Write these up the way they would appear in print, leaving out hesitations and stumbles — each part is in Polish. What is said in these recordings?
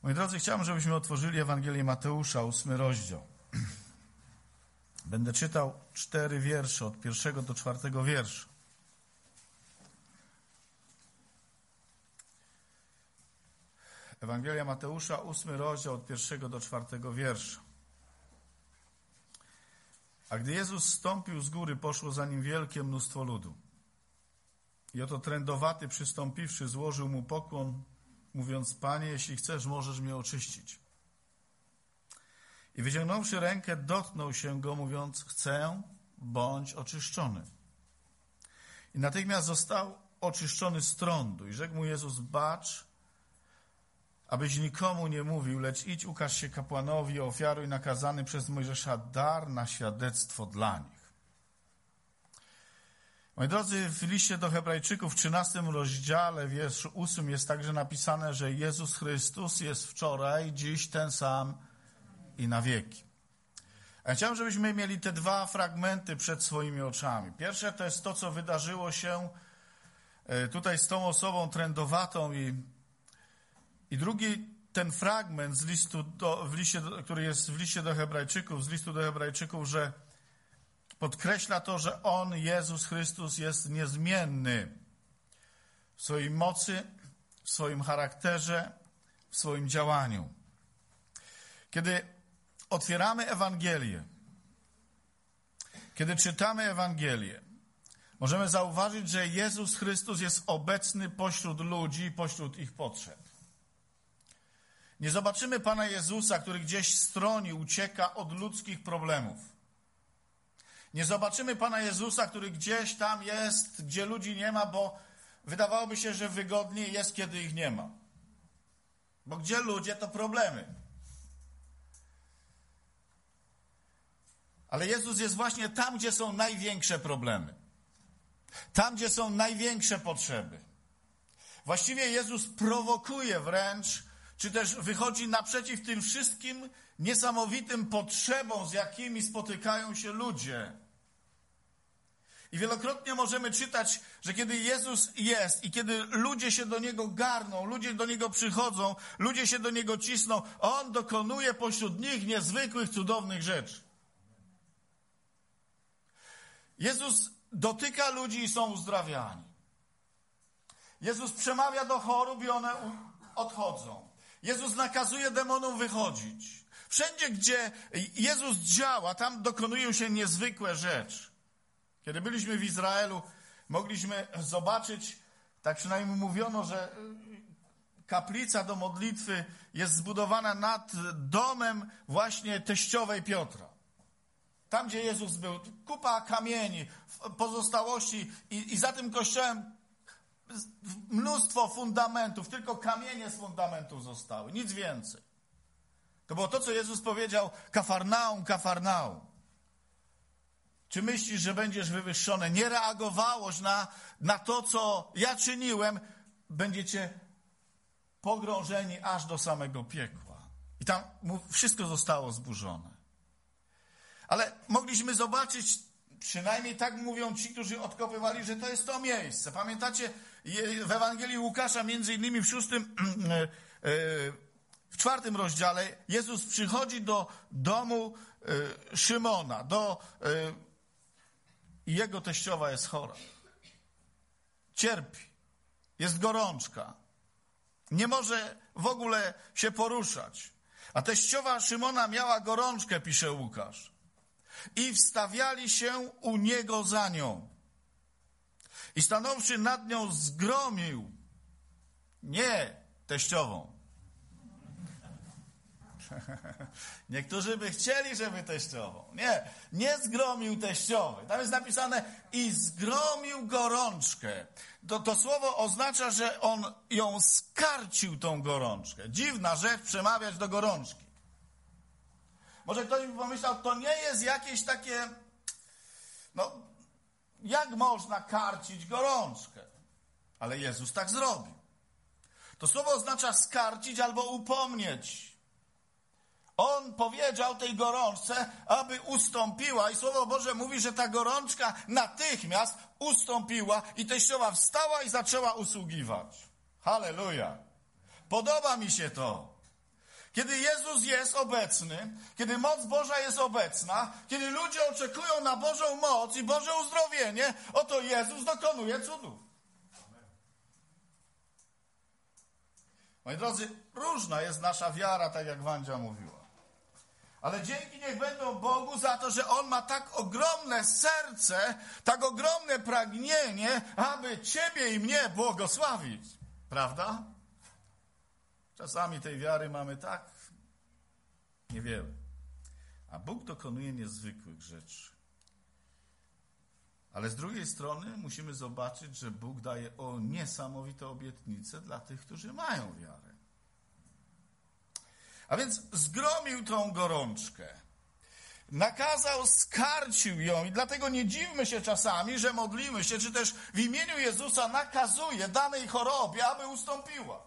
Moi drodzy, chciałbym, żebyśmy otworzyli Ewangelię Mateusza, 8 rozdział. Będę czytał 4 wiersze, od 1 do 4 wiersza. Ewangelia Mateusza, 8 rozdział, od 1 do 4 wiersza. A gdy Jezus zstąpił z góry, poszło za nim wielkie mnóstwo ludu. I oto trędowaty, przystąpiwszy, złożył mu pokłon, mówiąc: Panie, jeśli chcesz, możesz mnie oczyścić. I wyciągnąwszy rękę, dotknął się go, mówiąc: Chcę, bądź oczyszczony. I natychmiast został oczyszczony z trądu. I rzekł mu Jezus: Bacz, abyś nikomu nie mówił, lecz idź, ukaż się kapłanowi, ofiaruj nakazany przez Mojżesza dar na świadectwo dla nich. Moi drodzy, w liście do Hebrajczyków w 13 rozdziale, wierszu 8 jest także napisane, że Jezus Chrystus jest wczoraj, dziś ten sam i na wieki. A ja chciałem, żebyśmy mieli te 2 fragmenty przed swoimi oczami. Pierwsze to jest to, co wydarzyło się tutaj z tą osobą trędowatą i drugi ten fragment z listu który jest w liście do Hebrajczyków, z listu do Hebrajczyków, że podkreśla to, że On, Jezus Chrystus, jest niezmienny w swojej mocy, w swoim charakterze, w swoim działaniu. Kiedy otwieramy Ewangelię, kiedy czytamy Ewangelię, możemy zauważyć, że Jezus Chrystus jest obecny pośród ludzi, pośród ich potrzeb. Nie zobaczymy Pana Jezusa, który gdzieś stroni, ucieka od ludzkich problemów. Nie zobaczymy Pana Jezusa, który gdzieś tam jest, gdzie ludzi nie ma, bo wydawałoby się, że wygodniej jest, kiedy ich nie ma. Bo gdzie ludzie, to problemy. Ale Jezus jest właśnie tam, gdzie są największe problemy. Tam, gdzie są największe potrzeby. Właściwie Jezus prowokuje wręcz, czy też wychodzi naprzeciw tym wszystkim niesamowitym potrzebom, z jakimi spotykają się ludzie. I wielokrotnie możemy czytać, że kiedy Jezus jest i kiedy ludzie się do Niego garną, ludzie do Niego przychodzą, ludzie się do Niego cisną, On dokonuje pośród nich niezwykłych, cudownych rzeczy. Jezus dotyka ludzi i są uzdrawiani. Jezus przemawia do chorób i one odchodzą. Jezus nakazuje demonom wychodzić. Wszędzie, gdzie Jezus działa, tam dokonują się niezwykłe rzeczy. Kiedy byliśmy w Izraelu, mogliśmy zobaczyć, tak przynajmniej mówiono, że kaplica do modlitwy jest zbudowana nad domem właśnie teściowej Piotra. Tam, gdzie Jezus był, kupa kamieni, pozostałości i za tym kościołem mnóstwo fundamentów, tylko kamienie z fundamentów zostały, nic więcej. To było to, co Jezus powiedział: Kafarnaum, Kafarnaum. Czy myślisz, że będziesz wywyższony? Nie reagowałoś na to, co ja czyniłem, będziecie pogrążeni aż do samego piekła. I tam wszystko zostało zburzone. Ale mogliśmy zobaczyć, przynajmniej tak mówią ci, którzy odkopywali, że to jest to miejsce. Pamiętacie, w Ewangelii Łukasza, między innymi w 4 rozdziale, Jezus przychodzi do domu Szymona, i jego teściowa jest chora. Cierpi. Jest gorączka. Nie może w ogóle się poruszać. A teściowa Szymona miała gorączkę, pisze Łukasz. I wstawiali się u niego za nią. I stanąwszy nad nią, zgromił. Nie teściową. Niektórzy by chcieli, żeby teściową. Nie zgromił teściowej. Tam jest napisane: i zgromił gorączkę. To słowo oznacza, że on ją skarcił, tą gorączkę. Dziwna rzecz, przemawiać do gorączki. Może ktoś by pomyślał, to nie jest jakieś takie, jak można karcić gorączkę? Ale Jezus tak zrobił. To słowo oznacza skarcić albo upomnieć. On powiedział tej gorączce, aby ustąpiła, i Słowo Boże mówi, że ta gorączka natychmiast ustąpiła i teściowa wstała i zaczęła usługiwać. Halleluja. Podoba mi się to. Kiedy Jezus jest obecny, kiedy moc Boża jest obecna, kiedy ludzie oczekują na Bożą moc i Boże uzdrowienie, oto Jezus dokonuje cudów. Moi drodzy, różna jest nasza wiara, tak jak Wandzia mówiła. Ale dzięki niech będą Bogu za to, że On ma tak ogromne serce, tak ogromne pragnienie, aby Ciebie i mnie błogosławić. Prawda? Czasami tej wiary mamy tak niewiele. A Bóg dokonuje niezwykłych rzeczy. Ale z drugiej strony musimy zobaczyć, że Bóg daje niesamowite obietnice dla tych, którzy mają wiarę. A więc zgromił tą gorączkę. Nakazał, skarcił ją i dlatego nie dziwmy się czasami, że modlimy się, czy też w imieniu Jezusa nakazuje danej chorobie, aby ustąpiła.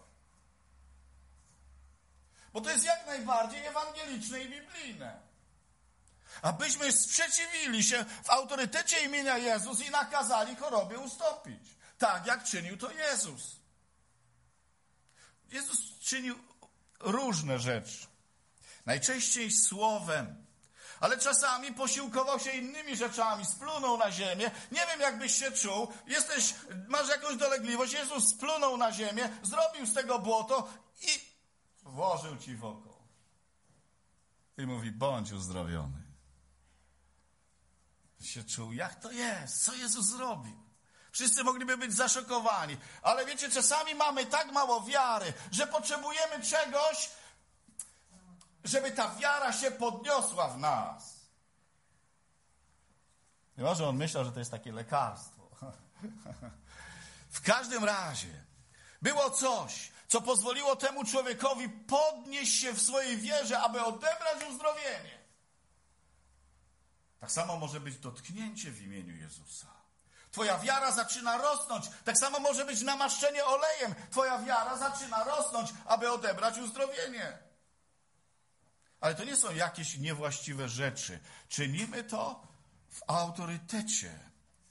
Bo to jest jak najbardziej ewangeliczne i biblijne. Abyśmy sprzeciwili się w autorytecie imienia Jezus i nakazali chorobie ustąpić. Tak jak czynił to Jezus. Jezus czynił różne rzeczy. Najczęściej słowem. Ale czasami posiłkował się innymi rzeczami. Splunął na ziemię. Nie wiem, jak byś się czuł. Masz jakąś dolegliwość. Jezus splunął na ziemię, zrobił z tego błoto i włożył ci w oko. I mówi, bądź uzdrowiony. Się czuł, jak to jest? Co Jezus zrobił? Wszyscy mogliby być zaszokowani. Ale wiecie, czasami mamy tak mało wiary, że potrzebujemy czegoś, żeby ta wiara się podniosła w nas. Nie może on myślał, że to jest takie lekarstwo. W każdym razie było coś, co pozwoliło temu człowiekowi podnieść się w swojej wierze, aby odebrać uzdrowienie. Tak samo może być dotknięcie w imieniu Jezusa. Twoja wiara zaczyna rosnąć. Tak samo może być namaszczenie olejem. Twoja wiara zaczyna rosnąć, aby odebrać uzdrowienie. Ale to nie są jakieś niewłaściwe rzeczy. Czynimy to w autorytecie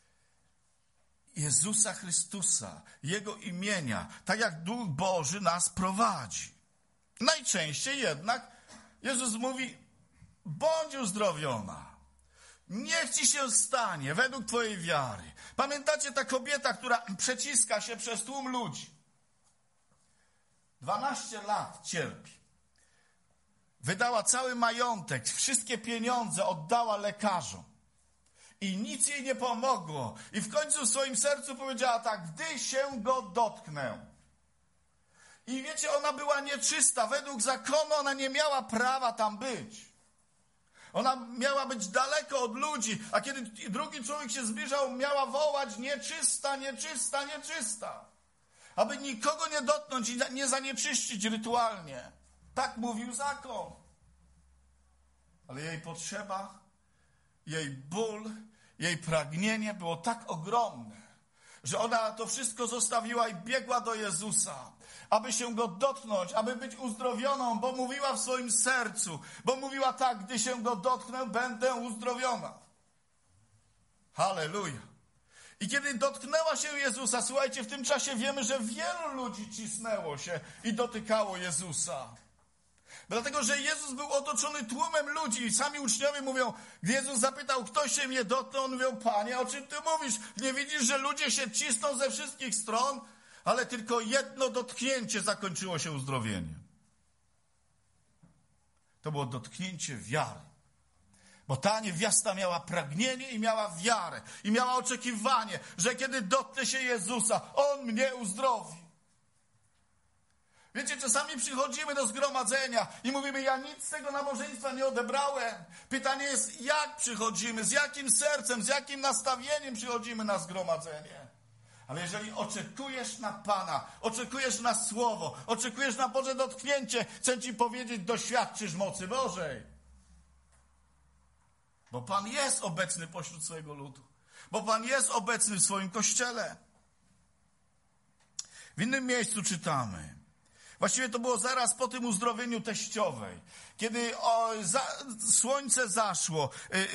Jezusa Chrystusa, Jego imienia, tak jak Duch Boży nas prowadzi. Najczęściej jednak Jezus mówi, bądź uzdrowiona. Niech ci się stanie według twojej wiary. Pamiętacie ta kobieta, która przeciska się przez tłum ludzi? 12 lat cierpi. Wydała cały majątek, wszystkie pieniądze oddała lekarzom. I nic jej nie pomogło. I w końcu w swoim sercu powiedziała tak, gdy się go dotknę. I wiecie, ona była nieczysta. Według zakonu ona nie miała prawa tam być. Ona miała być daleko od ludzi, a kiedy drugi człowiek się zbliżał, miała wołać nieczysta, nieczysta, nieczysta. Aby nikogo nie dotknąć i nie zanieczyścić rytualnie. Tak mówił zakon. Ale jej potrzeba, jej ból, jej pragnienie było tak ogromne, że ona to wszystko zostawiła i biegła do Jezusa, aby się go dotknąć, aby być uzdrowioną, bo mówiła w swoim sercu, bo mówiła tak, gdy się go dotknę, będę uzdrowiona. Halleluja. I kiedy dotknęła się Jezusa, słuchajcie, w tym czasie wiemy, że wielu ludzi cisnęło się i dotykało Jezusa. Dlatego, że Jezus był otoczony tłumem ludzi i sami uczniowie mówią, gdy Jezus zapytał, kto się mnie dotknął, on mówią, Panie, o czym Ty mówisz? Nie widzisz, że ludzie się cisną ze wszystkich stron? Ale tylko jedno dotknięcie zakończyło się uzdrowieniem. To było dotknięcie wiary. Bo ta niewiasta miała pragnienie i miała wiarę. I miała oczekiwanie, że kiedy dotknę się Jezusa, On mnie uzdrowi. Wiecie, czasami przychodzimy do zgromadzenia i mówimy, ja nic z tego nabożeństwa nie odebrałem. Pytanie jest, jak przychodzimy, z jakim sercem, z jakim nastawieniem przychodzimy na zgromadzenie. Ale jeżeli oczekujesz na Pana, oczekujesz na Słowo, oczekujesz na Boże dotknięcie, chcę Ci powiedzieć, doświadczysz mocy Bożej. Bo Pan jest obecny pośród swojego ludu. Bo Pan jest obecny w swoim Kościele. W innym miejscu czytamy. Właściwie to było zaraz po tym uzdrowieniu teściowej. Kiedy słońce zaszło,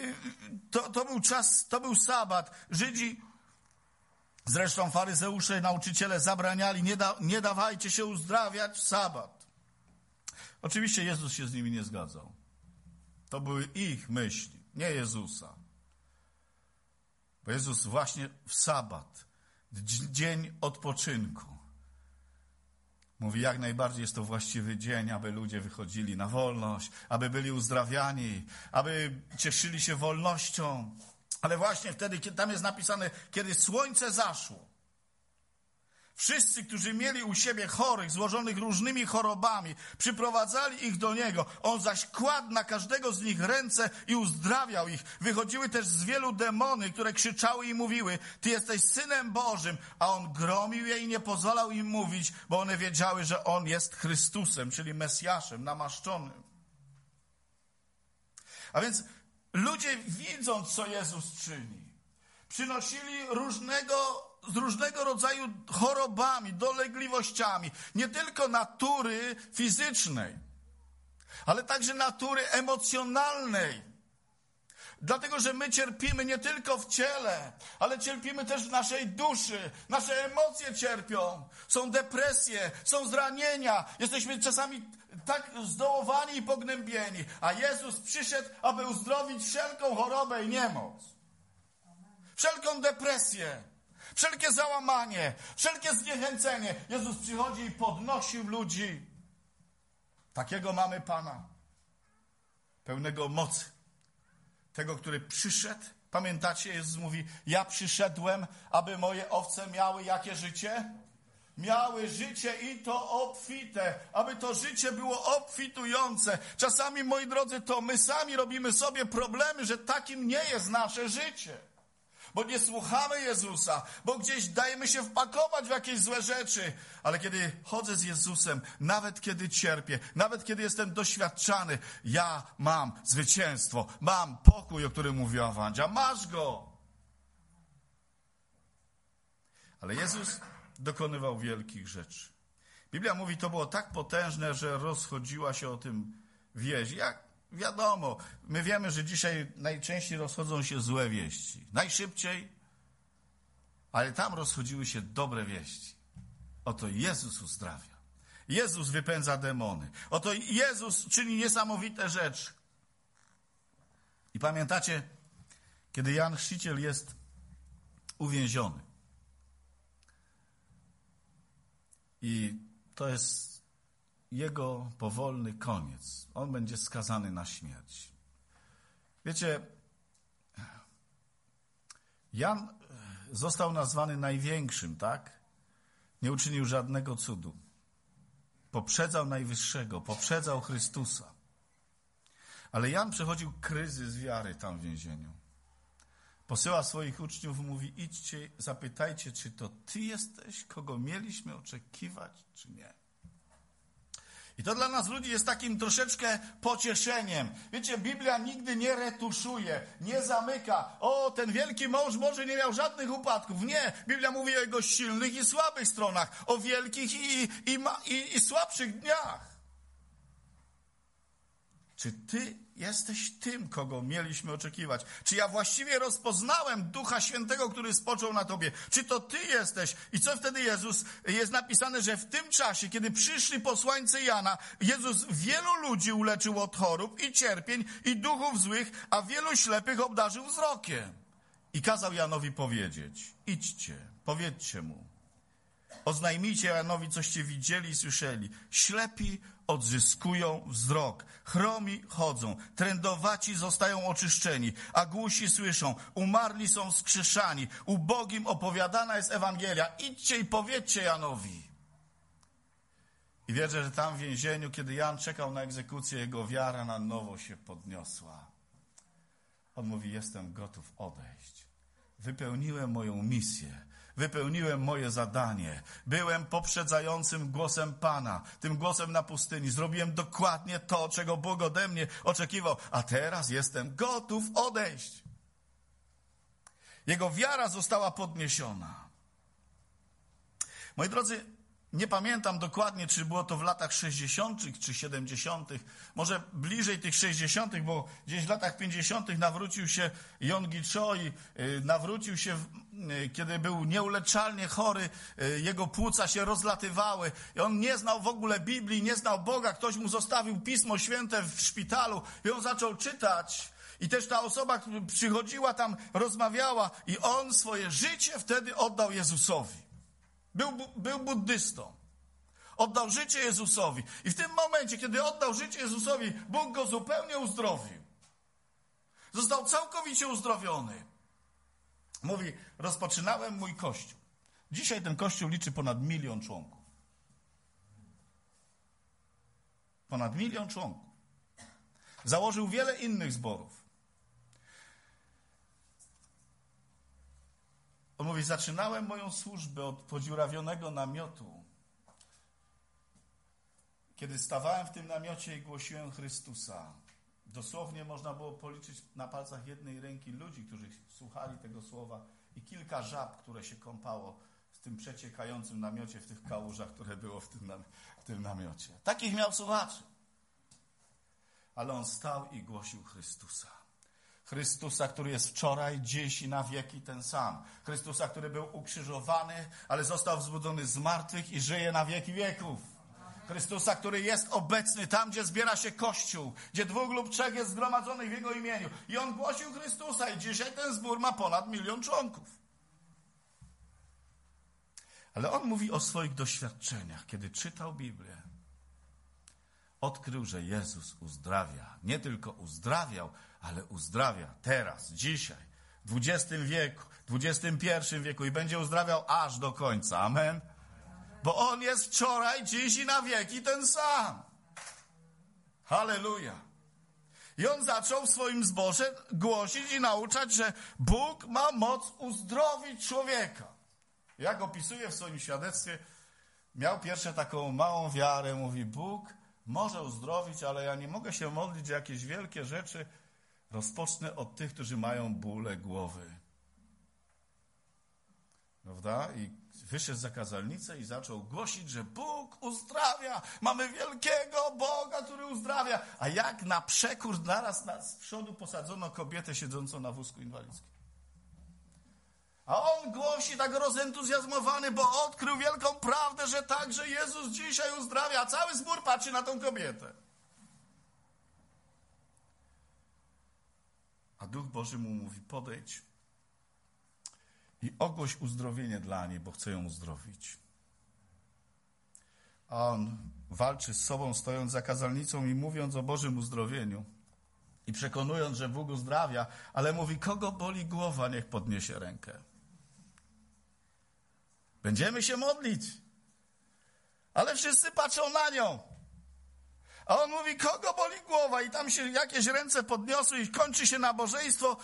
to był sabat. Żydzi, zresztą faryzeusze, nauczyciele zabraniali, nie dawajcie się uzdrawiać w sabat. Oczywiście Jezus się z nimi nie zgadzał. To były ich myśli, nie Jezusa. Bo Jezus właśnie w sabat, dzień odpoczynku, mówi, jak najbardziej jest to właściwy dzień, aby ludzie wychodzili na wolność, aby byli uzdrawiani, aby cieszyli się wolnością. Ale właśnie wtedy, kiedy tam jest napisane, kiedy słońce zaszło, wszyscy, którzy mieli u siebie chorych, złożonych różnymi chorobami, przyprowadzali ich do Niego. On zaś kładł na każdego z nich ręce i uzdrawiał ich. Wychodziły też z wielu demony, które krzyczały i mówiły, Ty jesteś Synem Bożym, a On gromił je i nie pozwalał im mówić, bo one wiedziały, że On jest Chrystusem, czyli Mesjaszem, namaszczonym. A więc ludzie, widząc, co Jezus czyni, przynosili z różnego rodzaju chorobami, dolegliwościami, nie tylko natury fizycznej, ale także natury emocjonalnej. Dlatego, że my cierpimy nie tylko w ciele, ale cierpimy też w naszej duszy. Nasze emocje cierpią. Są depresje, są zranienia. Jesteśmy czasami tak zdołowani i pognębieni. A Jezus przyszedł, aby uzdrowić wszelką chorobę i niemoc. Wszelką depresję, wszelkie załamanie, wszelkie zniechęcenie. Jezus przychodzi i podnosił ludzi. Takiego mamy Pana, pełnego mocy. Tego, który przyszedł. Pamiętacie, Jezus mówi, ja przyszedłem, aby moje owce miały jakie życie? Miały życie i to obfite, aby to życie było obfitujące. Czasami, moi drodzy, to my sami robimy sobie problemy, że takim nie jest nasze życie. Bo nie słuchamy Jezusa, bo gdzieś dajemy się wpakować w jakieś złe rzeczy. Ale kiedy chodzę z Jezusem, nawet kiedy cierpię, nawet kiedy jestem doświadczany, ja mam zwycięstwo, mam pokój, o którym mówiła Wandzia. Masz go! Ale Jezus dokonywał wielkich rzeczy. Biblia mówi, to było tak potężne, że rozchodziła się o tym wieść. Jak wiadomo, my wiemy, że dzisiaj najczęściej rozchodzą się złe wieści. Najszybciej, ale tam rozchodziły się dobre wieści. Oto Jezus uzdrawia. Jezus wypędza demony. Oto Jezus czyni niesamowite rzeczy. I pamiętacie, kiedy Jan Chrzciciel jest uwięziony. I to jest jego powolny koniec. On będzie skazany na śmierć. Wiecie, Jan został nazwany największym, tak? Nie uczynił żadnego cudu. Poprzedzał Najwyższego, poprzedzał Chrystusa. Ale Jan przechodził kryzys wiary tam w więzieniu. Posyła swoich uczniów, mówi, idźcie, zapytajcie, czy to Ty jesteś, kogo mieliśmy oczekiwać, czy nie. I to dla nas ludzi jest takim troszeczkę pocieszeniem. Wiecie, Biblia nigdy nie retuszuje, nie zamyka. O, ten wielki mąż może nie miał żadnych upadków. Nie, Biblia mówi o jego silnych i słabych stronach, o wielkich i słabszych dniach. Czy Ty jesteś tym, kogo mieliśmy oczekiwać? Czy ja właściwie rozpoznałem Ducha Świętego, który spoczął na Tobie? Czy to Ty jesteś? I co wtedy Jezus? Jest napisane, że w tym czasie, kiedy przyszli posłańcy Jana, Jezus wielu ludzi uleczył od chorób i cierpień i duchów złych, a wielu ślepych obdarzył wzrokiem. I kazał Janowi powiedzieć, idźcie, powiedzcie mu, oznajmijcie Janowi, coście widzieli i słyszeli. Ślepi odzyskują wzrok, chromi chodzą, trędowaci zostają oczyszczeni, a głusi słyszą, umarli są wskrzeszani, ubogim opowiadana jest Ewangelia. Idźcie i powiedzcie Janowi. I wierzę, że tam w więzieniu, kiedy Jan czekał na egzekucję, jego wiara na nowo się podniosła. On mówi, jestem gotów odejść. Wypełniłem moją misję. Wypełniłem moje zadanie. Byłem poprzedzającym głosem Pana, tym głosem na pustyni. Zrobiłem dokładnie to, czego Bóg ode mnie oczekiwał. A teraz jestem gotów odejść. Jego wiara została podniesiona. Moi drodzy, Nie pamiętam dokładnie, czy było to w latach 60. czy 70. Może bliżej tych 60., bo gdzieś w latach 50. nawrócił się Yonggi Choi, nawrócił się, kiedy był nieuleczalnie chory, jego płuca się rozlatywały i on nie znał w ogóle Biblii, nie znał Boga, ktoś mu zostawił Pismo Święte w szpitalu i on zaczął czytać. I też ta osoba, która przychodziła tam, rozmawiała i on swoje życie wtedy oddał Jezusowi. Był buddystą. Oddał życie Jezusowi. I w tym momencie, kiedy oddał życie Jezusowi, Bóg go zupełnie uzdrowił. Został całkowicie uzdrowiony. Mówi, rozpoczynałem mój kościół. Dzisiaj ten kościół liczy ponad 1 000 000 członków. Ponad 1 000 000 członków. Założył wiele innych zborów. On mówi, zaczynałem moją służbę od podziurawionego namiotu. Kiedy stawałem w tym namiocie i głosiłem Chrystusa, dosłownie można było policzyć na palcach jednej ręki ludzi, którzy słuchali tego słowa i kilka żab, które się kąpało w tym przeciekającym namiocie, w tych kałużach, które było w tym namiocie. Takich miał słuchaczy. Ale on stał i głosił Chrystusa. Chrystusa, który jest wczoraj, dziś i na wieki ten sam. Chrystusa, który był ukrzyżowany, ale został wzbudzony z martwych i żyje na wieki wieków. Chrystusa, który jest obecny tam, gdzie zbiera się Kościół, gdzie 2 lub 3 jest zgromadzonych w Jego imieniu. I on głosił Chrystusa i dzisiaj ten zbór ma ponad 1 000 000 członków. Ale on mówi o swoich doświadczeniach, kiedy czytał Biblię. Odkrył, że Jezus uzdrawia. Nie tylko uzdrawiał, ale uzdrawia teraz, dzisiaj, w XX wieku, w XXI wieku i będzie uzdrawiał aż do końca. Amen? Bo On jest wczoraj, dziś i na wieki ten sam. Halleluja. I on zaczął w swoim zborze głosić i nauczać, że Bóg ma moc uzdrowić człowieka. Jak opisuje w swoim świadectwie, miał pierwsze taką małą wiarę, mówi, Bóg może uzdrowić, ale ja nie mogę się modlić o jakieś wielkie rzeczy. Rozpocznę od tych, którzy mają bóle głowy. Prawda? I wyszedł za kazalnicę i zaczął głosić, że Bóg uzdrawia. Mamy wielkiego Boga, który uzdrawia. A jak na przekór naraz z przodu posadzono kobietę siedzącą na wózku inwalidzkim. A on głosi tak rozentuzjazmowany, bo odkrył wielką prawdę, że także Jezus dzisiaj uzdrawia. A cały zbór patrzy na tą kobietę. A Duch Boży mu mówi, podejdź i ogłoś uzdrowienie dla niej, bo chcę ją uzdrowić. A on walczy z sobą, stojąc za kazalnicą i mówiąc o Bożym uzdrowieniu. I przekonując, że Bóg uzdrawia, ale mówi, kogo boli głowa, niech podniesie rękę. Będziemy się modlić. Ale wszyscy patrzą na nią. A on mówi, kogo boli głowa? I tam się jakieś ręce podniosły i kończy się nabożeństwo.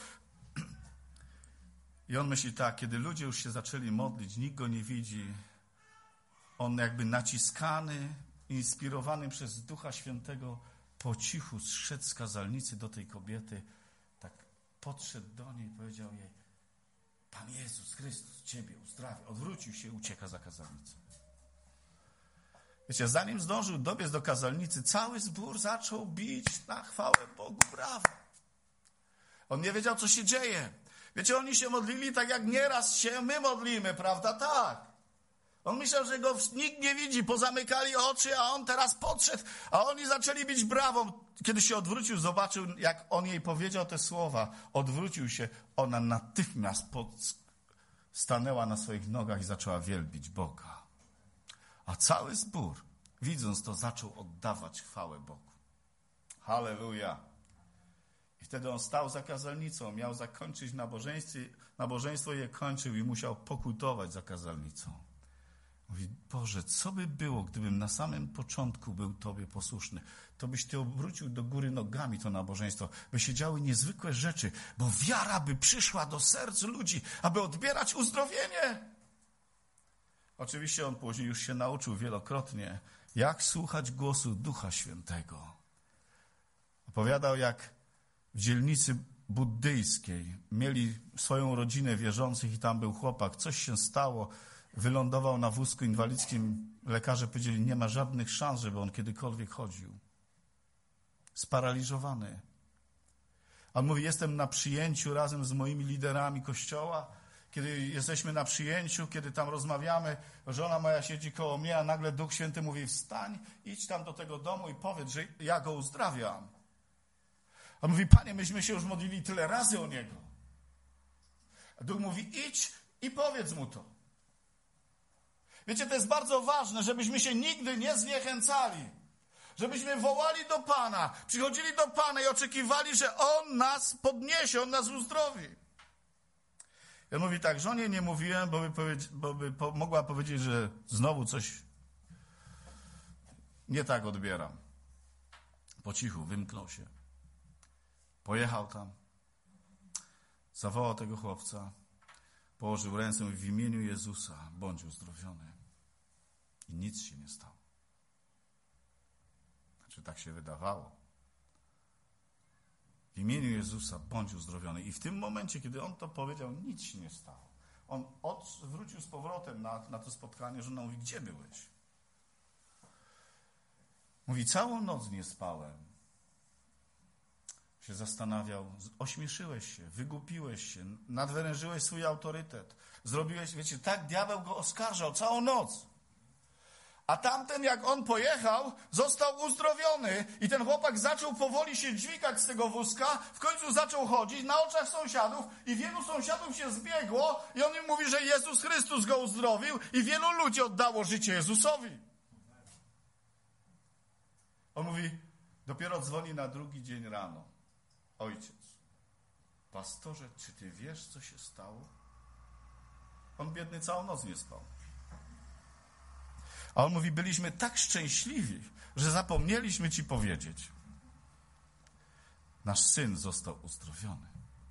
I on myśli tak, kiedy ludzie już się zaczęli modlić, nikt go nie widzi. On jakby naciskany, inspirowany przez Ducha Świętego, po cichu zszedł z kazalnicy do tej kobiety. Tak podszedł do niej i powiedział jej, Pan Jezus Chrystus Ciebie uzdrawia. Odwrócił się i ucieka za kazalnicą. Wiecie, zanim zdążył dobiec do kazalnicy, cały zbór zaczął bić na chwałę Bogu brawa. On nie wiedział, co się dzieje. Wiecie, oni się modlili tak, jak nieraz się my modlimy, prawda? Tak. On myślał, że go nikt nie widzi, pozamykali oczy, a on teraz podszedł, a oni zaczęli bić brawą. Kiedy się odwrócił, zobaczył, jak on jej powiedział te słowa. Odwrócił się, ona natychmiast stanęła na swoich nogach i zaczęła wielbić Boga. A cały zbór, widząc to, zaczął oddawać chwałę Bogu. Halleluja. I wtedy on stał za kazalnicą, miał zakończyć nabożeństwo i je kończył i musiał pokutować za kazalnicą. Mówi, Boże, co by było, gdybym na samym początku był Tobie posłuszny? To byś Ty obrócił do góry nogami to nabożeństwo, by się działy niezwykłe rzeczy, bo wiara by przyszła do serc ludzi, aby odbierać uzdrowienie. Oczywiście on później już się nauczył wielokrotnie, jak słuchać głosu Ducha Świętego. Opowiadał, jak w dzielnicy buddyjskiej mieli swoją rodzinę wierzących i tam był chłopak. Coś się stało, wylądował na wózku inwalidzkim. Lekarze powiedzieli, nie ma żadnych szans, żeby on kiedykolwiek chodził. Sparaliżowany. On mówi, jestem na przyjęciu razem z moimi liderami Kościoła. Kiedy jesteśmy na przyjęciu, kiedy tam rozmawiamy, żona moja siedzi koło mnie, a nagle Duch Święty mówi, wstań, idź tam do tego domu i powiedz, że ja go uzdrawiam. On mówi, Panie, myśmy się już modlili tyle razy o niego. A Duch mówi, idź i powiedz mu to. Wiecie, to jest bardzo ważne, żebyśmy się nigdy nie zniechęcali. Żebyśmy wołali do Pana, przychodzili do Pana i oczekiwali, że On nas podniesie, On nas uzdrowi. Ja mówi tak, żonie nie mówiłem, bo by mogła powiedzieć, że znowu coś nie tak odbieram. Po cichu wymknął się. Pojechał tam, zawołał tego chłopca, położył ręce w imieniu Jezusa, bądź uzdrowiony. I nic się nie stało. Znaczy tak się wydawało. W imieniu Jezusa bądź uzdrowiony. I w tym momencie, kiedy on to powiedział, nic się nie stało. On wrócił z powrotem na to spotkanie, żona mówi, gdzie byłeś? Mówi, całą noc nie spałem. Się zastanawiał, ośmieszyłeś się, wygłupiłeś się, nadwyrężyłeś swój autorytet. Zrobiłeś, wiecie, tak diabeł go oskarżał całą noc. A tamten, jak on pojechał, został uzdrowiony i ten chłopak zaczął powoli się dźwigać z tego wózka, w końcu zaczął chodzić na oczach sąsiadów i wielu sąsiadów się zbiegło i on im mówi, że Jezus Chrystus go uzdrowił i wielu ludzi oddało życie Jezusowi. On mówi, dopiero dzwoni na drugi dzień rano. Ojciec, pastorze, czy ty wiesz, co się stało? On biedny całą noc nie spał. A on mówi, byliśmy tak szczęśliwi, że zapomnieliśmy ci powiedzieć. Nasz syn został uzdrowiony.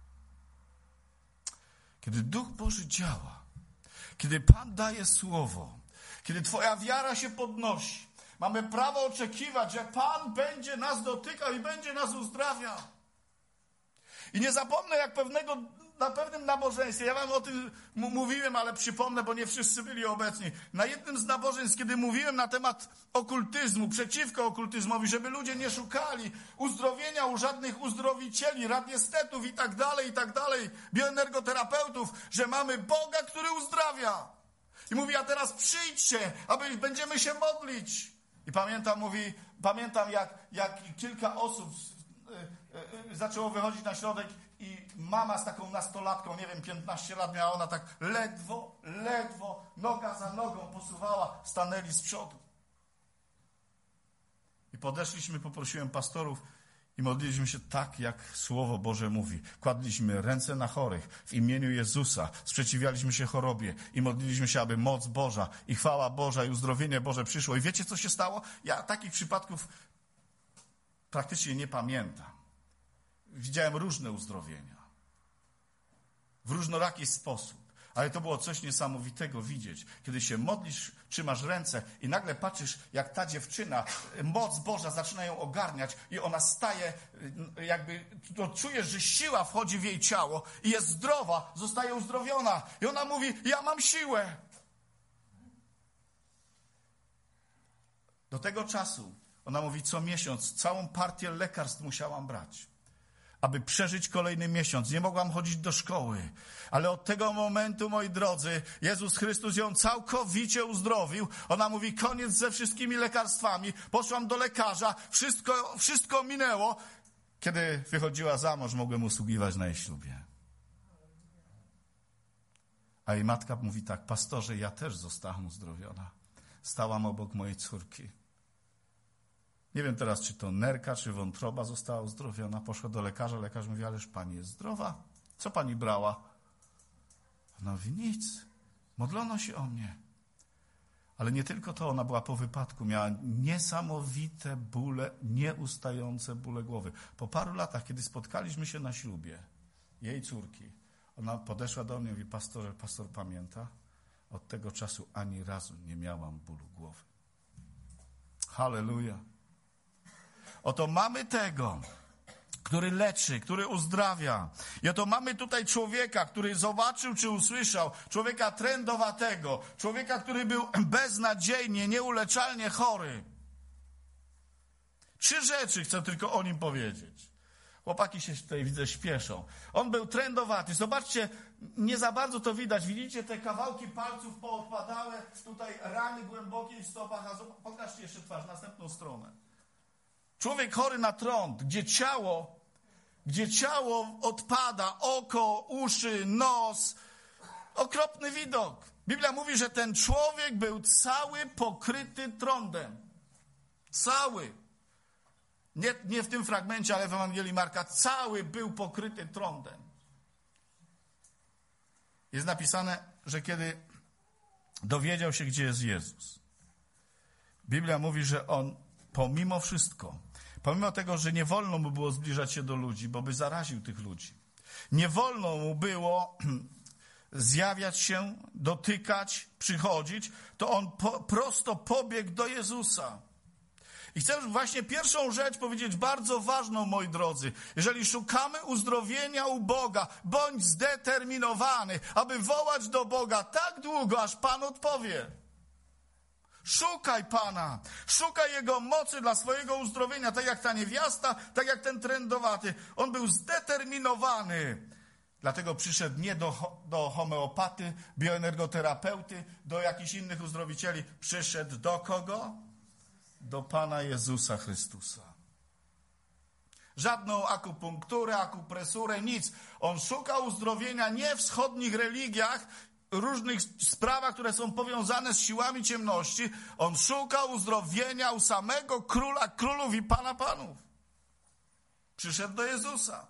Kiedy Duch Boży działa, kiedy Pan daje słowo, kiedy twoja wiara się podnosi, mamy prawo oczekiwać, że Pan będzie nas dotykał i będzie nas uzdrawiał. I nie zapomnę, jak na pewnym nabożeństwie, ja wam o tym mówiłem, ale przypomnę, bo nie wszyscy byli obecni. Na jednym z nabożeństw, kiedy mówiłem na temat okultyzmu, przeciwko okultyzmowi, żeby ludzie nie szukali uzdrowienia u żadnych uzdrowicieli, radiestetów i tak dalej, bioenergoterapeutów, że mamy Boga, który uzdrawia. I mówi, a teraz przyjdźcie, będziemy się modlić. I pamiętam jak kilka osób zaczęło wychodzić na środek i mama z taką nastolatką, nie wiem, 15 lat miała, ona tak ledwo, noga za nogą posuwała, stanęli z przodu. I podeszliśmy, poprosiłem pastorów i modliliśmy się tak, jak Słowo Boże mówi. Kładliśmy ręce na chorych w imieniu Jezusa, sprzeciwialiśmy się chorobie i modliliśmy się, aby moc Boża i chwała Boża i uzdrowienie Boże przyszło. I wiecie, co się stało? Ja takich przypadków praktycznie nie pamiętam. Widziałem różne uzdrowienia. W różnoraki sposób. Ale to było coś niesamowitego widzieć. Kiedy się modlisz, trzymasz ręce i nagle patrzysz, jak ta dziewczyna, moc Boża zaczyna ją ogarniać i ona staje, czujesz, że siła wchodzi w jej ciało i jest zdrowa, zostaje uzdrowiona. I ona mówi, ja mam siłę. Do tego czasu, ona mówi, co miesiąc całą partię lekarstw musiałam brać, aby przeżyć kolejny miesiąc. Nie mogłam chodzić do szkoły. Ale od tego momentu, moi drodzy, Jezus Chrystus ją całkowicie uzdrowił. Ona mówi, koniec ze wszystkimi lekarstwami. Poszłam do lekarza, wszystko minęło. Kiedy wychodziła za mąż, mogłem usługiwać na jej ślubie. A jej matka mówi tak, pastorze, ja też zostałam uzdrowiona. Stałam obok mojej córki. Nie wiem teraz, czy to nerka, czy wątroba została uzdrowiona. Poszła do lekarza. Lekarz mówi, ależ pani jest zdrowa. Co pani brała? Ona mówi, nic. Modlono się o mnie. Ale nie tylko to, ona była po wypadku. Miała niesamowite bóle, nieustające bóle głowy. Po paru latach, kiedy spotkaliśmy się na ślubie jej córki, ona podeszła do mnie i mówi, pastorze, pastor pamięta? Od tego czasu ani razu nie miałam bólu głowy. Halleluja. Oto mamy tego, który leczy, który uzdrawia. I oto mamy tutaj człowieka, który zobaczył czy usłyszał, człowieka trędowatego, człowieka, który był beznadziejnie, nieuleczalnie chory. 3 rzeczy chcę tylko o nim powiedzieć. Chłopaki się tutaj, widzę, śpieszą. On był trędowaty. Zobaczcie, nie za bardzo to widać. Widzicie, te kawałki palców poodpadałe, tutaj rany głębokie w stopach. A pokażcie jeszcze twarz, następną stronę. Człowiek chory na trąd, gdzie ciało odpada, oko, uszy, nos. Okropny widok. Biblia mówi, że ten człowiek był cały pokryty trądem. Cały. Nie w tym fragmencie, ale w Ewangelii Marka. Cały był pokryty trądem. Jest napisane, że kiedy dowiedział się, gdzie jest Jezus, Biblia mówi, że on pomimo wszystko, pomimo tego, że nie wolno mu było zbliżać się do ludzi, bo by zaraził tych ludzi. Nie wolno mu było zjawiać się, dotykać, przychodzić, to on prosto pobiegł do Jezusa. I chcę właśnie pierwszą rzecz powiedzieć, bardzo ważną, moi drodzy. Jeżeli szukamy uzdrowienia u Boga, bądź zdeterminowany, aby wołać do Boga tak długo, aż Pan odpowie. Szukaj Pana, szukaj Jego mocy dla swojego uzdrowienia, tak jak ta niewiasta, tak jak ten trędowaty. On był zdeterminowany. Dlatego przyszedł nie do homeopaty, bioenergoterapeuty, do jakichś innych uzdrowicieli. Przyszedł do kogo? Do Pana Jezusa Chrystusa. Żadną akupunkturę, akupresurę, nic. On szukał uzdrowienia nie w wschodnich religiach, różnych sprawach, które są powiązane z siłami ciemności. On szukał uzdrowienia u samego Króla Królów i Pana Panów. Przyszedł do Jezusa.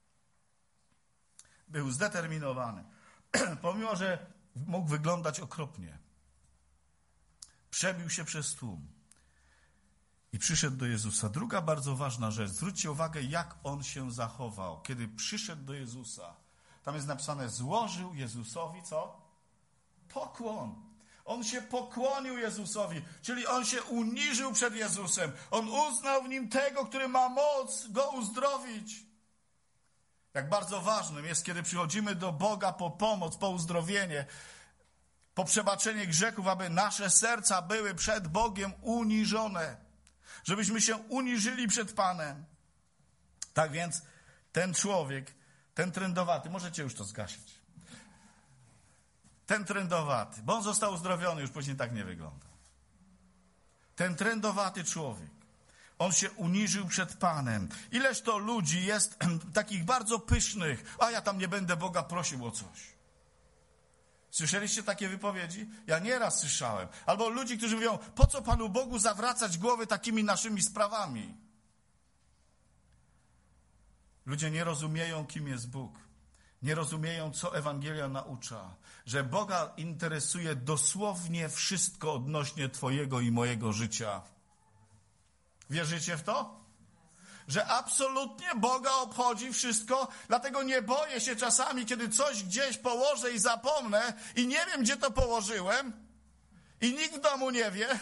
Był zdeterminowany. Pomimo, że mógł wyglądać okropnie. Przebił się przez tłum. I przyszedł do Jezusa. Druga bardzo ważna rzecz. Zwróćcie uwagę, jak on się zachował. Kiedy przyszedł do Jezusa. Tam jest napisane, złożył Jezusowi co? Pokłon. On się pokłonił Jezusowi, czyli on się uniżył przed Jezusem. On uznał w nim tego, który ma moc go uzdrowić. Jak bardzo ważnym jest, kiedy przychodzimy do Boga po pomoc, po uzdrowienie, po przebaczenie grzechów, aby nasze serca były przed Bogiem uniżone. Żebyśmy się uniżyli przed Panem. Tak więc ten człowiek, ten trędowaty, możecie już to zgasić. Ten trędowaty, bo on został uzdrowiony, już później tak nie wygląda. Ten trędowaty człowiek, on się uniżył przed Panem. Ileż to ludzi jest takich bardzo pysznych, a ja tam nie będę Boga prosił o coś. Słyszeliście takie wypowiedzi? Ja nieraz słyszałem. Albo ludzi, którzy mówią, po co Panu Bogu zawracać głowy takimi naszymi sprawami? Ludzie nie rozumieją, kim jest Bóg. Nie rozumieją, co Ewangelia naucza. Że Boga interesuje dosłownie wszystko odnośnie twojego i mojego życia. Wierzycie w to? Że absolutnie Boga obchodzi wszystko, dlatego nie boję się czasami, kiedy coś gdzieś położę i zapomnę i nie wiem, gdzie to położyłem i nikt w domu nie wie.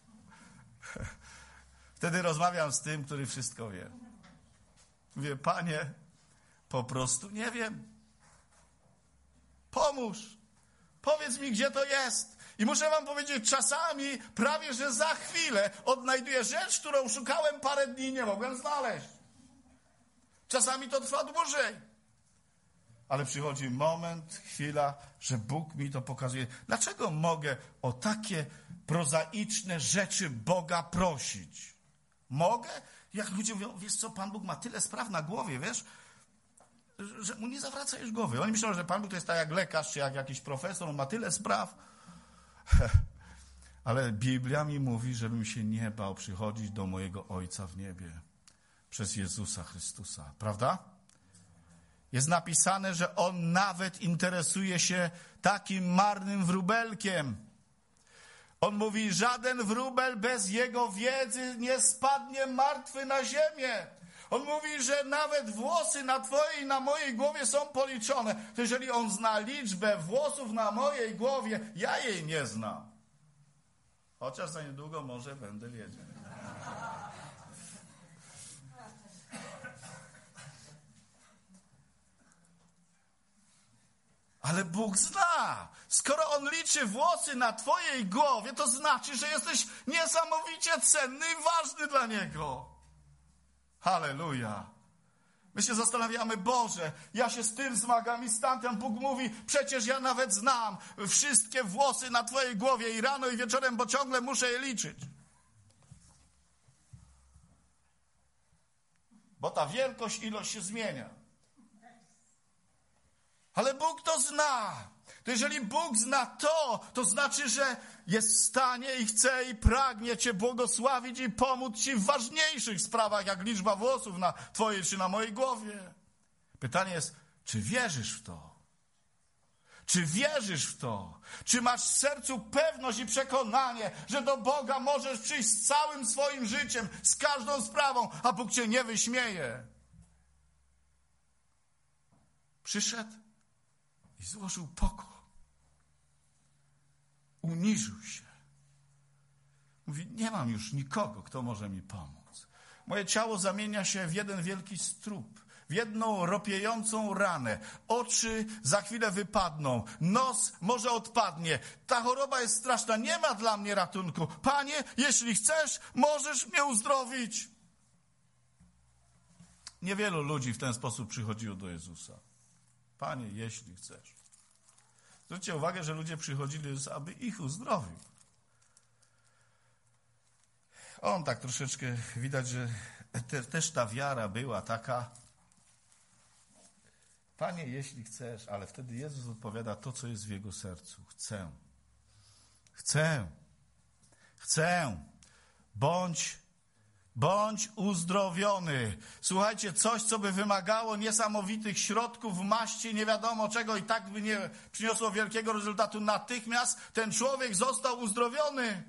Wtedy rozmawiam z tym, który wszystko wie. Mówię, Panie, po prostu nie wiem. Pomóż. Powiedz mi, gdzie to jest. I muszę wam powiedzieć, czasami prawie, że za chwilę odnajduję rzecz, którą szukałem parę dni i nie mogłem znaleźć. Czasami to trwa dłużej. Ale przychodzi moment, chwila, że Bóg mi to pokazuje. Dlaczego mogę o takie prozaiczne rzeczy Boga prosić? Mogę? Jak ludzie mówią, wiesz co, Pan Bóg ma tyle spraw na głowie, wiesz, że mu nie zawraca już głowy. Oni myślą, że Pan Bóg to jest tak jak lekarz, czy jak jakiś profesor, on ma tyle spraw. Ale Biblia mi mówi, żebym się nie bał przychodzić do mojego Ojca w niebie przez Jezusa Chrystusa. Prawda? Jest napisane, że On nawet interesuje się takim marnym wróbelkiem. On mówi, żaden wróbel bez Jego wiedzy nie spadnie martwy na ziemię. On mówi, że nawet włosy na twojej i na mojej głowie są policzone. To jeżeli On zna liczbę włosów na mojej głowie, ja jej nie znam. Chociaż za niedługo może będę wiedział. Ale Bóg zna. Skoro On liczy włosy na twojej głowie, to znaczy, że jesteś niesamowicie cenny i ważny dla Niego. Halleluja. My się zastanawiamy, Boże, ja się z tym zmagam i z tamtym. Bóg mówi, przecież ja nawet znam wszystkie włosy na twojej głowie i rano i wieczorem, bo ciągle muszę je liczyć. Bo ta wielkość, ilość się zmienia. Ale Bóg to zna. To jeżeli Bóg zna to znaczy, że jest w stanie i chce i pragnie cię błogosławić i pomóc ci w ważniejszych sprawach, jak liczba włosów na twojej czy na mojej głowie. Pytanie jest, czy wierzysz w to? Czy wierzysz w to? Czy masz w sercu pewność i przekonanie, że do Boga możesz przyjść z całym swoim życiem, z każdą sprawą, a Bóg cię nie wyśmieje? Przyszedł i złożył pokój. Uniżył się. Mówi, nie mam już nikogo, kto może mi pomóc. Moje ciało zamienia się w jeden wielki strób, w jedną ropiejącą ranę. Oczy za chwilę wypadną, nos może odpadnie. Ta choroba jest straszna, nie ma dla mnie ratunku. Panie, jeśli chcesz, możesz mnie uzdrowić. Niewielu ludzi w ten sposób przychodziło do Jezusa. Panie, jeśli chcesz. Zwróćcie uwagę, że ludzie przychodzili do Jezusa, aby ich uzdrowił. On tak troszeczkę, widać, że też ta wiara była taka. Panie, jeśli chcesz, ale wtedy Jezus odpowiada to, co jest w jego sercu. Chcę. Bądź uzdrowiony. Słuchajcie, coś, co by wymagało niesamowitych środków, maści, nie wiadomo czego i tak by nie przyniosło wielkiego rezultatu. Natychmiast ten człowiek został uzdrowiony.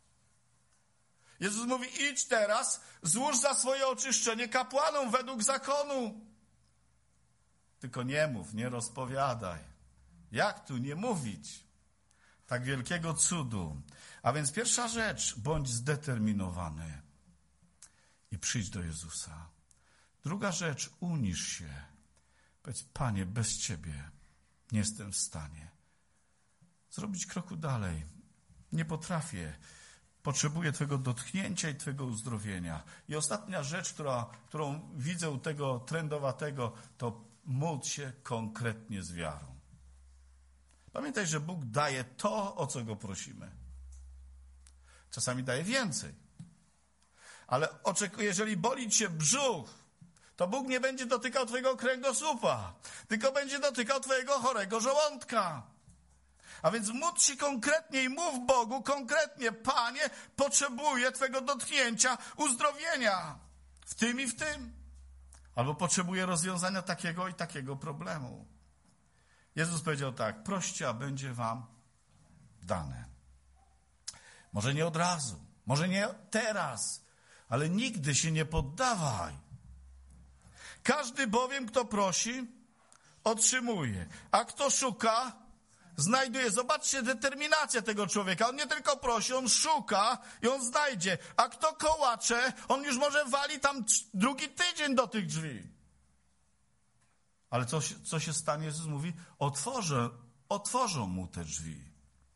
Jezus mówi, idź teraz, złóż za swoje oczyszczenie kapłanom według zakonu. Tylko nie mów, nie rozpowiadaj. Jak tu nie mówić? Tak wielkiego cudu. A więc pierwsza rzecz, bądź zdeterminowany i przyjdź do Jezusa. Druga rzecz, uniż się. Powiedz, Panie, bez Ciebie nie jestem w stanie zrobić kroku dalej. Nie potrafię. Potrzebuję Twojego dotknięcia i Twojego uzdrowienia. I ostatnia rzecz, którą widzę u tego trędowatego, to módl się konkretnie z wiarą. Pamiętaj, że Bóg daje to, o co Go prosimy. Czasami daje więcej. Ale jeżeli boli cię brzuch, to Bóg nie będzie dotykał twojego kręgosłupa, tylko będzie dotykał twojego chorego żołądka. A więc módl się konkretnie i mów Bogu konkretnie, Panie, potrzebuję Twego dotknięcia, uzdrowienia w tym i w tym. Albo potrzebuję rozwiązania takiego i takiego problemu. Jezus powiedział tak, proście, a będzie wam dane. Może nie od razu, może nie teraz, ale nigdy się nie poddawaj. Każdy bowiem, kto prosi, otrzymuje, a kto szuka, znajduje. Zobaczcie determinację tego człowieka. On nie tylko prosi, on szuka i on znajdzie. A kto kołacze, on już może wali tam drugi tydzień do tych drzwi. Ale co się stanie? Jezus mówi, otworzą mu te drzwi.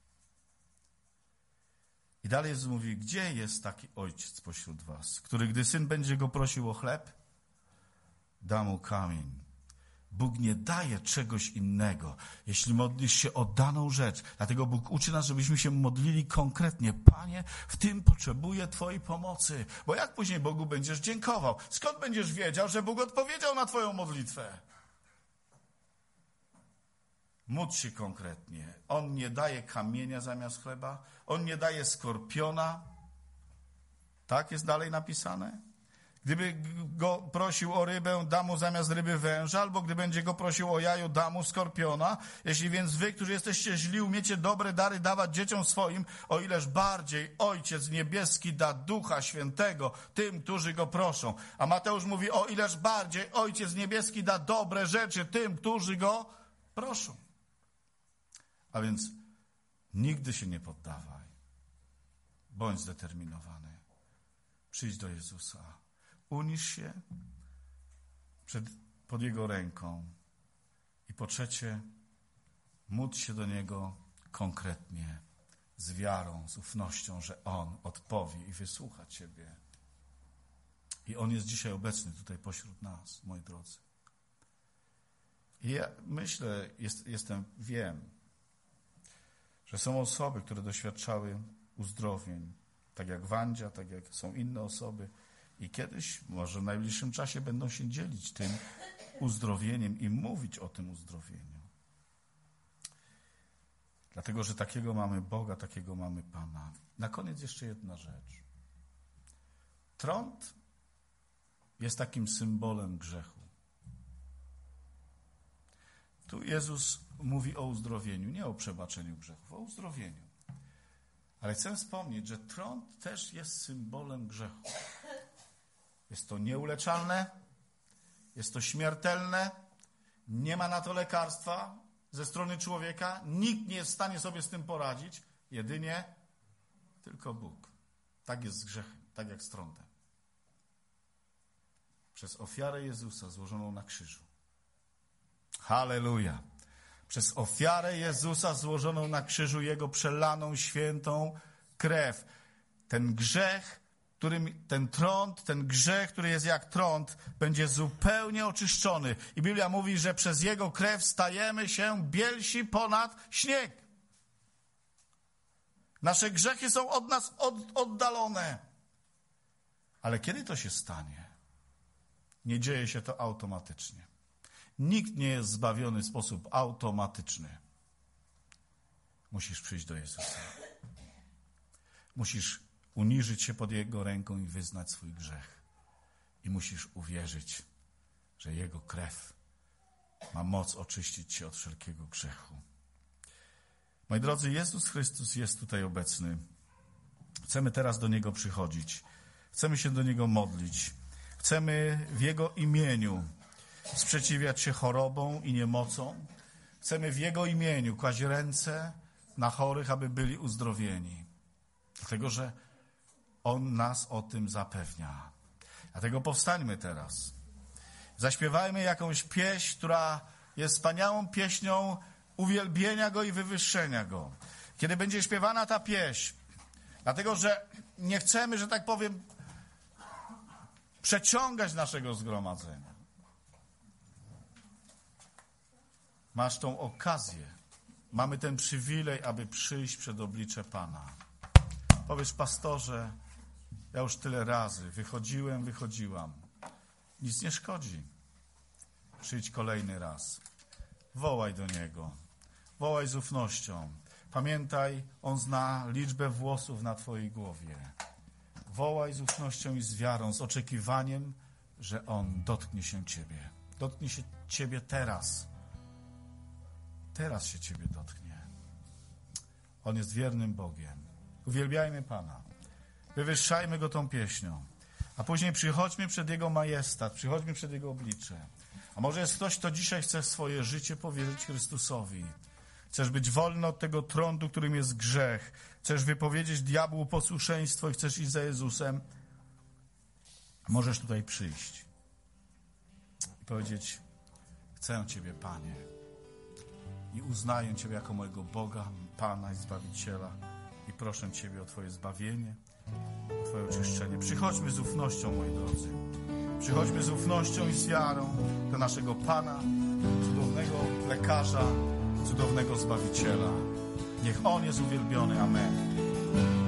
I dalej Jezus mówi, gdzie jest taki ojciec pośród was, który gdy syn będzie go prosił o chleb, da mu kamień. Bóg nie daje czegoś innego, jeśli modlisz się o daną rzecz. Dlatego Bóg uczy nas, żebyśmy się modlili konkretnie. Panie, w tym potrzebuję Twojej pomocy. Bo jak później Bogu będziesz dziękował? Skąd będziesz wiedział, że Bóg odpowiedział na Twoją modlitwę? Módl się konkretnie. On nie daje kamienia zamiast chleba. On nie daje skorpiona. Tak jest dalej napisane? Gdyby go prosił o rybę, da mu zamiast ryby węża, albo gdy będzie go prosił o jajo, da mu skorpiona. Jeśli więc wy, którzy jesteście źli, umiecie dobre dary dawać dzieciom swoim, o ileż bardziej Ojciec Niebieski da Ducha Świętego tym, którzy go proszą. A Mateusz mówi, o ileż bardziej Ojciec Niebieski da dobre rzeczy tym, którzy go proszą. A więc nigdy się nie poddawaj. Bądź zdeterminowany. Przyjdź do Jezusa. Unisz się pod Jego ręką. I po trzecie, módl się do Niego konkretnie, z wiarą, z ufnością, że On odpowie i wysłucha Ciebie. I On jest dzisiaj obecny tutaj pośród nas, moi drodzy. I ja myślę, wiem, że są osoby, które doświadczały uzdrowień, tak jak Wandzia, tak jak są inne osoby i kiedyś, może w najbliższym czasie będą się dzielić tym uzdrowieniem i mówić o tym uzdrowieniu. Dlatego, że takiego mamy Boga, takiego mamy Pana. Na koniec jeszcze jedna rzecz. Trąd jest takim symbolem grzechu. Tu Jezus mówi o uzdrowieniu, nie o przebaczeniu grzechów, o uzdrowieniu. Ale chcę wspomnieć, że trąd też jest symbolem grzechu. Jest to nieuleczalne, jest to śmiertelne, nie ma na to lekarstwa ze strony człowieka, nikt nie jest w stanie sobie z tym poradzić, jedynie tylko Bóg. Tak jest z grzechem, tak jak z trądem. Przez ofiarę Jezusa złożoną na krzyżu. Halleluja! Przez ofiarę Jezusa złożoną na krzyżu, Jego przelaną, świętą krew. Ten grzech, ten trąd, ten grzech, który jest jak trąd, będzie zupełnie oczyszczony. I Biblia mówi, że przez Jego krew stajemy się bielsi ponad śnieg. Nasze grzechy są od nas oddalone. Ale kiedy to się stanie? Nie dzieje się to automatycznie. Nikt nie jest zbawiony w sposób automatyczny. Musisz przyjść do Jezusa. Musisz uniżyć się pod Jego ręką i wyznać swój grzech. I musisz uwierzyć, że Jego krew ma moc oczyścić cię od wszelkiego grzechu. Moi drodzy, Jezus Chrystus jest tutaj obecny. Chcemy teraz do Niego przychodzić. Chcemy się do Niego modlić. Chcemy w Jego imieniu sprzeciwiać się chorobom i niemocom. Chcemy w Jego imieniu kłaść ręce na chorych, aby byli uzdrowieni. Dlatego, że On nas o tym zapewnia. Dlatego powstańmy teraz. Zaśpiewajmy jakąś pieśń, która jest wspaniałą pieśnią uwielbienia Go i wywyższenia Go. Kiedy będzie śpiewana ta pieśń, dlatego, że nie chcemy, że tak powiem, przeciągać naszego zgromadzenia. Masz tą okazję. Mamy ten przywilej, aby przyjść przed oblicze Pana. Powiesz, pastorze, ja już tyle razy wychodziłam. Nic nie szkodzi. Przyjdź kolejny raz. Wołaj do Niego. Wołaj z ufnością. Pamiętaj, On zna liczbę włosów na twojej głowie. Wołaj z ufnością i z wiarą, z oczekiwaniem, że On dotknie się ciebie. Dotknie się ciebie teraz. Teraz się ciebie dotknie. On jest wiernym Bogiem. Uwielbiajmy Pana. Wywyższajmy Go tą pieśnią. A później przychodźmy przed Jego majestat, przychodźmy przed Jego oblicze. A może jest ktoś, kto dzisiaj chce swoje życie powierzyć Chrystusowi. Chcesz być wolny od tego trądu, którym jest grzech. Chcesz wypowiedzieć diabłu posłuszeństwo i chcesz iść za Jezusem. Możesz tutaj przyjść i powiedzieć: chcę Ciebie, Panie. I uznaję Ciebie jako mojego Boga, Pana i Zbawiciela. I proszę Ciebie o Twoje zbawienie, o Twoje oczyszczenie. Przychodźmy z ufnością, moi drodzy. Przychodźmy z ufnością i z wiarą do naszego Pana, cudownego lekarza, cudownego Zbawiciela. Niech On jest uwielbiony. Amen.